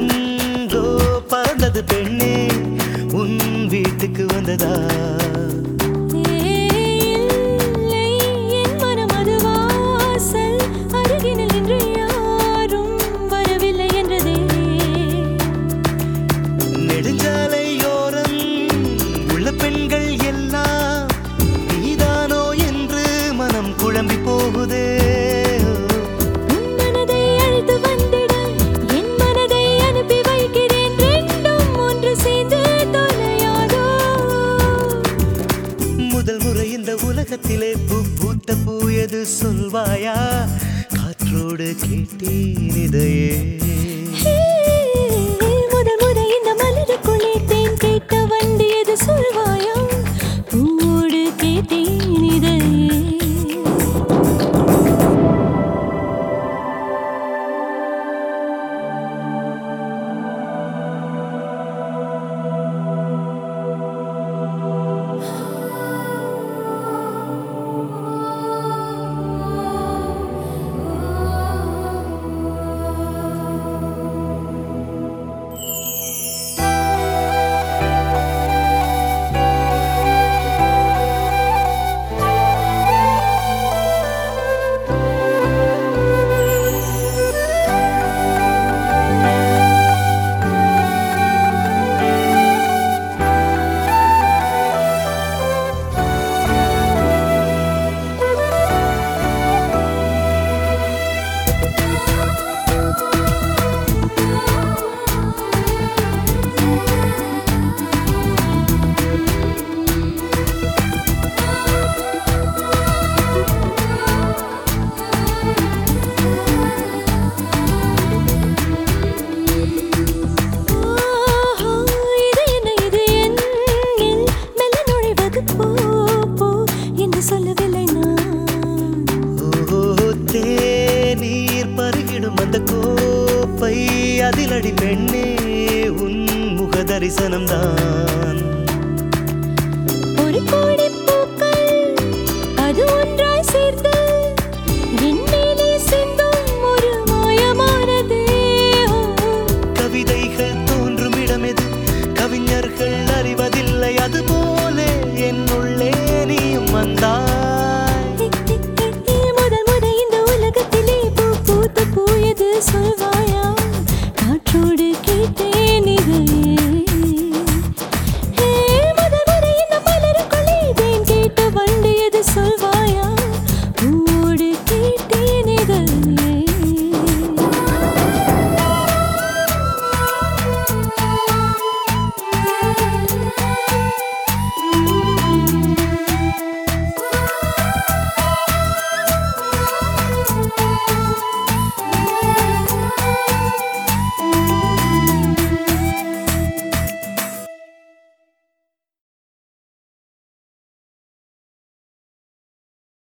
எங்கோ பறந்தது பெண்ணே உன் வீட்டுக்கு வந்ததா நெடுஞ்சாலையோரம் உள்ள பெண்கள் எல்லாம் நீதானோ என்று மனம் குழம்பி போகுதே முதல் முறை இந்த உலகத்திலே பூத்த பூ எது சொல்வாயா காற்றோடு கேட்டேன் இதையே முதல் முறை இந்த மலருக்குள்ளே தேன் கேட்ட வண்டி எது சொல்வாயா பூவோடு கேட்டேன் இதையே சொல்லவில்லை தேநீர் பருகிடும் அந்த கோப்பை அதிலடி பெண்ணே உன் முக தரிசனம்தான் ஒரு கோடி பூக்கள் அது ஒன்றாய் சேர்த்து